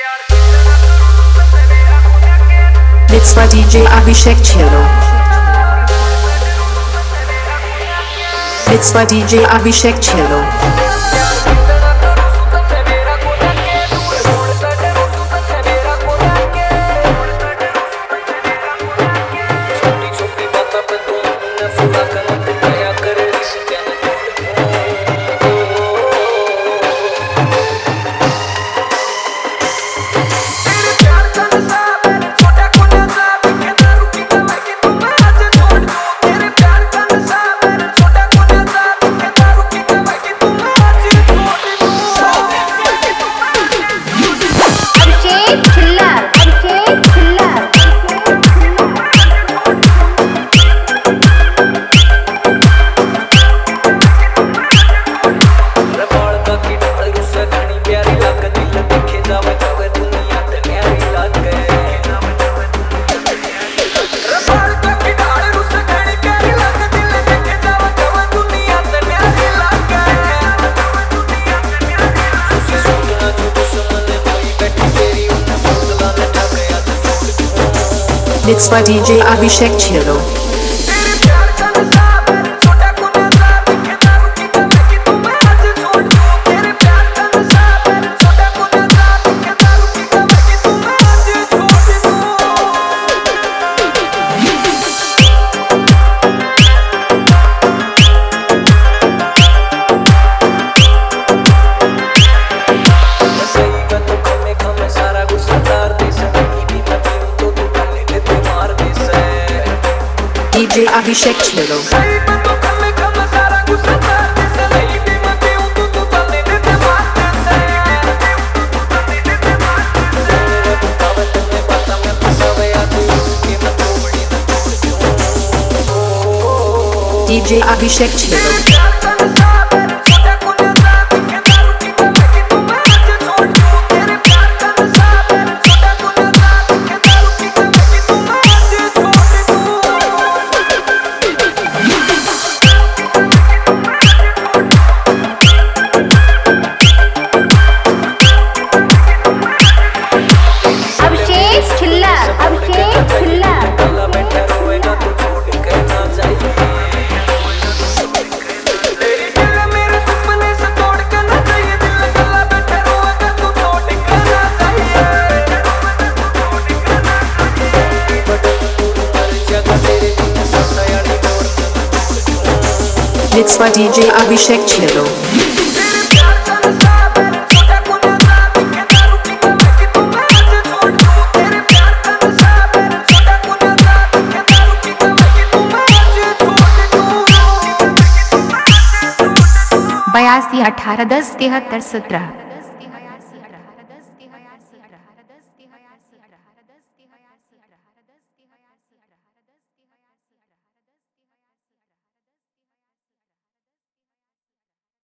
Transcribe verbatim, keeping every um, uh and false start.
Mixed by D J Abhishek Chhelo. Mixed by D J Abhishek Chhelo. Mixed by D J Abhishek Chhelo. D J Abhishek Chhelo. D J Abhishek Chhelo. Mixed by D J Abhishek Chhelo. बयासी अठारह दस तिहत्तर सत्रह।